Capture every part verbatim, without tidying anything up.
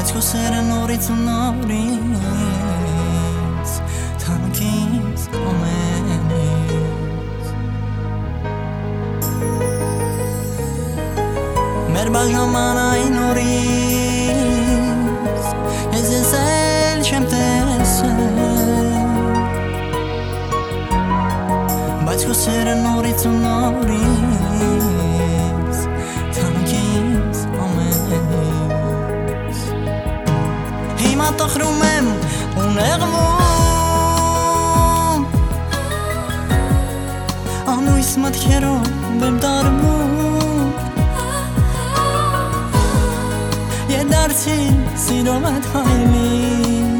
Բայց քո սերը նորից ու նորից թանկ ինձ ամենից Մեր բաժանման նորից Ես ես էլ չեմ տեսել Բայց քո սերը նորից ու նորից թանկ ինձ ամենից Հիմա տխրում եմ ու նեղվում Անույս մտքերով եմ դարվում Ետ դարձին սիրով այդ հայլին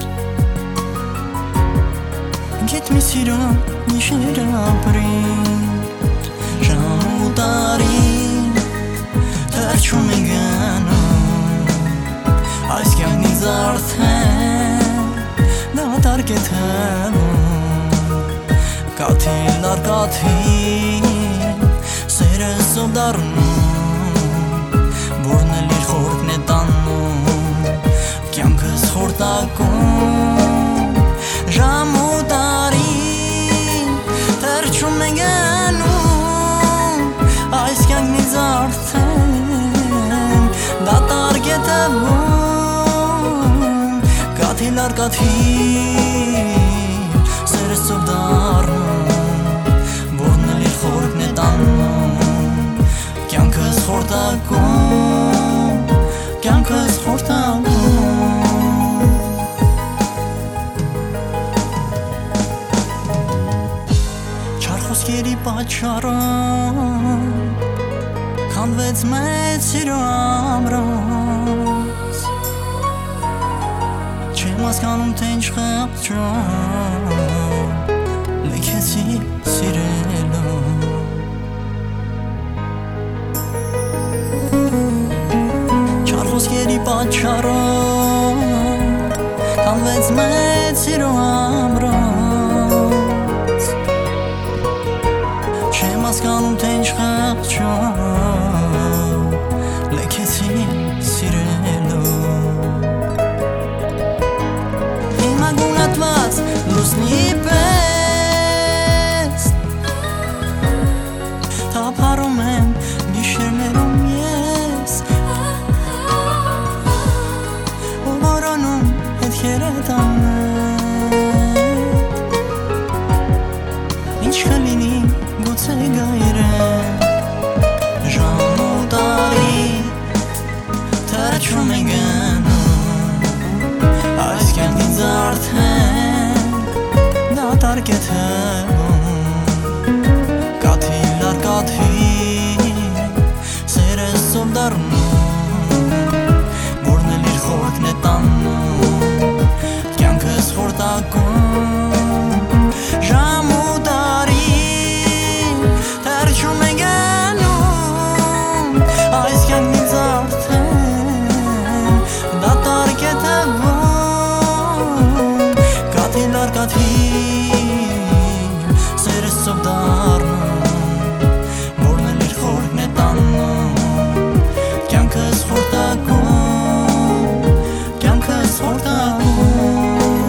Գետ մի սիրո գիշեր ապրին Ժամ ու տարին թրջում են գնում Այս կյանքից արդեն դատարկ է թվում Կաթիլ առ կաթիլ սերս ով դառնում Որն էլ իր խորքն է տանում Կյանքս խորտակում Ժամ ու տարին թրջում են գնում Այս կյանքից արդեն դատարկ է թվում Կաթիլ առ կաթիլ սերս ով դառնում Որն էլ իր խորքն է տանում Կյանքս խորտակում Կյանքս խորտակում Չար խոսքերի պատճառով Քանդվեց մեծ սիրո ամրոց Չեմ հասկանում թե ինչ խղճով Լքեցի սիրելով Չար խոսքերի պատճառով Քանդվեց մեծ սիրո ամրոց Չեմ հասկանում թե ինչ խղճով Լքեցի սիրելով Հիմա գունատված լուսնի պես Թափառում եմ գիշերներում ես Ու որոնում հետքերը տանել Ինչ կլինի գուցե գայրեն Ժամ ու տարին թրջում են գնում Այս կյանքից արդեն դատարկ է թվում Կաթիլ առ կաթիլ սերս ով դառնում Որն էլ իր խորքն է տանում Կյանքս խորտակում Ժամ ու տարին թրջում են գնում Այս կյանքից արդեն դատարկ է թվում Կաթիլ առ կաթիլ սերս ով դառնում Որն էլ իր խորքն է տանում Կյանքս խորտակում Կյանքս խորտակում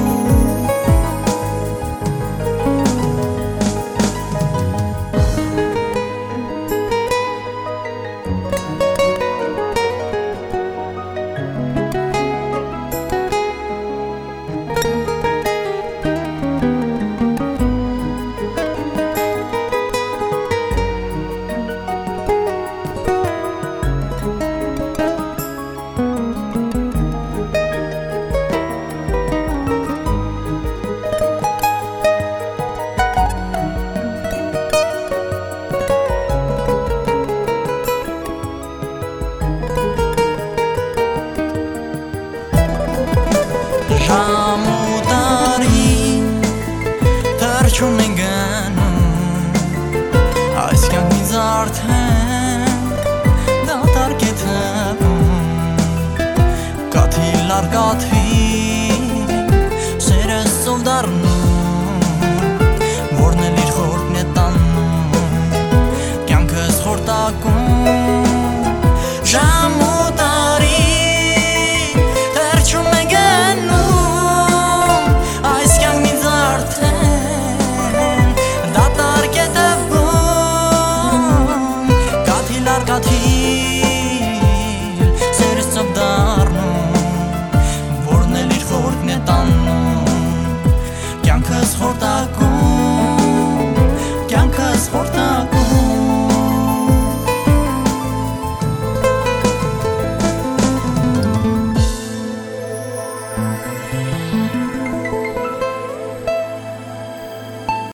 Ժամ ու տարին թրջում են գնում Այս կյանքից արդեն դատարկ է թվում Կաթիլ առ կաթիլ սերս ով դառնում Որն էլ իր խորքն է տանում Կյանքս խորտակում Ժամ